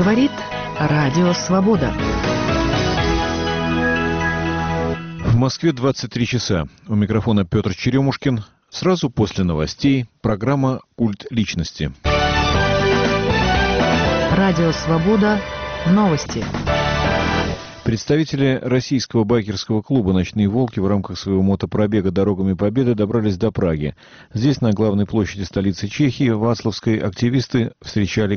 Говорит Радио Свобода. В Москве 23 часа. У микрофона Петр Черемушкин. Сразу после новостей программа «Культ личности». Радио Свобода. Новости. Представители российского байкерского клуба «Ночные волки» в рамках своего мотопробега «Дорогами Победы» добрались до Праги. Здесь, на главной площади столицы Чехии, Вацлавской, активисты встретили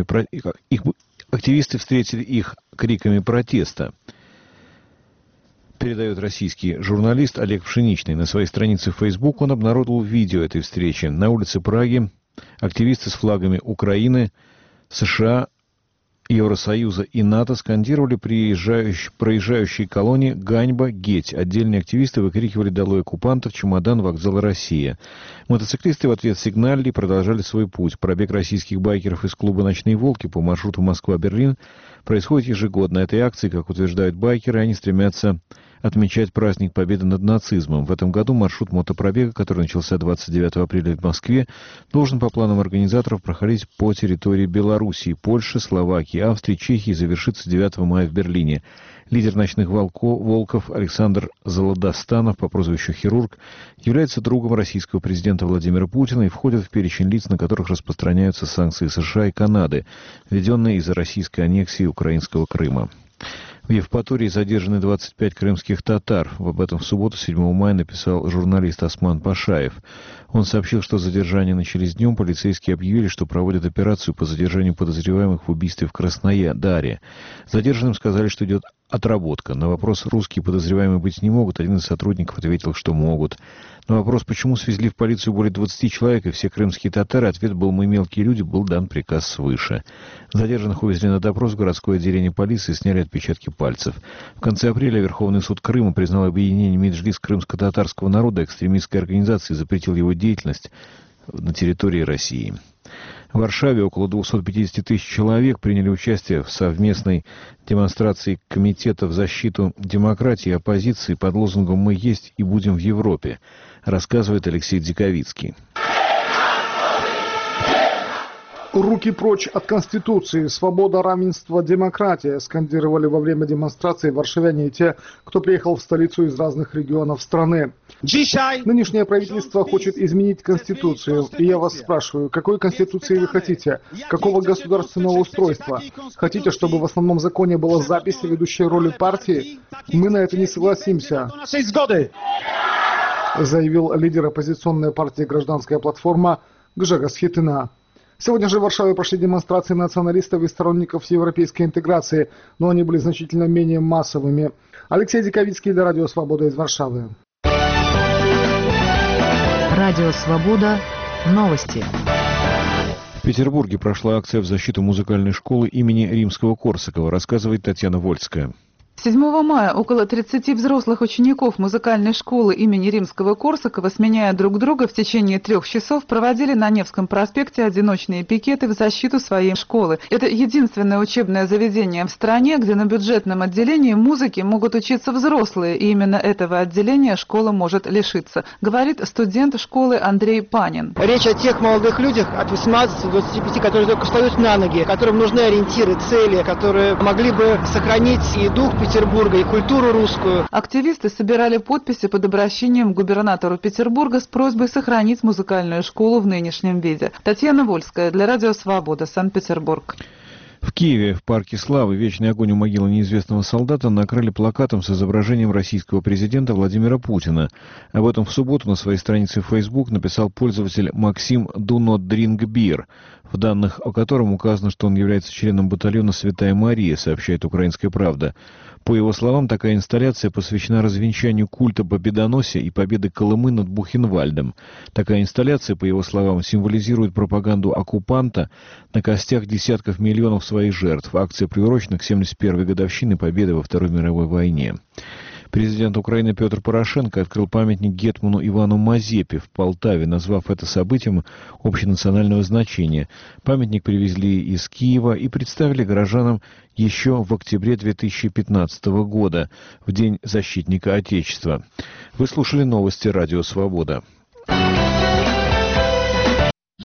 их криками протеста. Передает российский журналист Олег Пшеничный. На своей странице в Facebook он обнародовал видео этой встречи. На улице Праги активисты с флагами Украины, США, Евросоюза и НАТО скандировали проезжающие колонии «Ганьба! Геть!». Отдельные активисты выкрикивали «Долой оккупантов! Чемодан! Вокзал! Россия!». Мотоциклисты в ответ сигналили и продолжали свой путь. Пробег российских байкеров из клуба «Ночные волки» по маршруту Москва-Берлин происходит ежегодно. Этой акцией, как утверждают байкеры, они стремятся отмечать праздник Победы над нацизмом. В этом году маршрут мотопробега, который начался 29 апреля в Москве, должен по планам организаторов проходить по территории Белоруссии, Польши, Словакии, Австрии, Чехии и завершиться 9 мая в Берлине. Лидер «Ночных волков» Александр Золотостанов по прозвищу «Хирург» является другом российского президента Владимира Путина и входит в перечень лиц, на которых распространяются санкции США и Канады, введенные из-за российской аннексии украинского Крыма. В Евпатории задержаны 25 крымских татар. Об этом в субботу, 7 мая, написал журналист Осман Пашаев. Он сообщил, что задержания начались днем. Полицейские объявили, что проводят операцию по задержанию подозреваемых в убийстве в Краснодаре. Задержанным сказали, что идет отработка. На вопрос, русские подозреваемые быть не могут, один из сотрудников ответил, что могут. На вопрос, почему свезли в полицию более 20 человек и все крымские татары, ответ был: мы мелкие люди, был дан приказ свыше. Задержанных увезли на допрос в городское отделение полиции и сняли отпечатки пальцев. В конце апреля Верховный суд Крыма признал объединение Меджлис крымско-татарского народа экстремистской организацией и запретил его деятельность на территории России. В Варшаве около 250 тысяч человек приняли участие в совместной демонстрации Комитета в защиту демократии и оппозиции под лозунгом «Мы есть и будем в Европе», рассказывает Алексей Диковицкий. «Руки прочь от Конституции! Свобода, равенство, демократия!» скандировали во время демонстрации варшавяне и те, кто приехал в столицу из разных регионов страны. Нынешнее правительство хочет изменить Конституцию. И я вас спрашиваю, какой Конституции вы хотите? Какого государственного устройства? Хотите, чтобы в основном законе была запись о ведущей роли партии? Мы на это не согласимся, заявил лидер оппозиционной партии «Гражданская платформа» Гжегоз Хитина. Сегодня же в Варшаве прошли демонстрации националистов и сторонников европейской интеграции, но они были значительно менее массовыми. Алексей Диковицкий для Радио Свобода из Варшавы. Радио Свобода. Новости. В Петербурге прошла акция в защиту музыкальной школы имени Римского-Корсакова, рассказывает Татьяна Вольская. 7 мая около 30 взрослых учеников музыкальной школы имени Римского-Корсакова, сменяя друг друга в течение 3 часов, проводили на Невском проспекте одиночные пикеты в защиту своей школы. Это единственное учебное заведение в стране, где на бюджетном отделении музыки могут учиться взрослые, и именно этого отделения школа может лишиться, говорит студент школы Андрей Панин. Речь о тех молодых людях от 18 до 25, которые только встают на ноги, которым нужны ориентиры, цели, которые могли бы сохранить и дух Петербурга, и культуру русскую. Активисты собирали подписи под обращением к губернатору Петербурга с просьбой сохранить музыкальную школу в нынешнем виде. Татьяна Вольская для Радио Свобода, Санкт-Петербург. В Киеве в парке Славы «Вечный огонь у могилы неизвестного солдата» накрыли плакатом с изображением российского президента Владимира Путина. Об этом в субботу на своей странице в Facebook написал пользователь Максим Do Not Drink Beer, в данных о котором указано, что он является членом батальона «Святая Мария», сообщает «Украинская правда». По его словам, такая инсталляция посвящена развенчанию культа победоносия и победы Колымы над Бухенвальдом. Такая инсталляция, по его словам, символизирует пропаганду оккупанта на костях десятков миллионов своих жертв. Акция приурочена к 71-й годовщине победы во Второй мировой войне. Президент Украины Петр Порошенко открыл памятник гетману Ивану Мазепе в Полтаве, назвав это событием общенационального значения. Памятник привезли из Киева и представили горожанам еще в октябре 2015 года, в День защитника Отечества. Вы слушали новости Радио Свобода.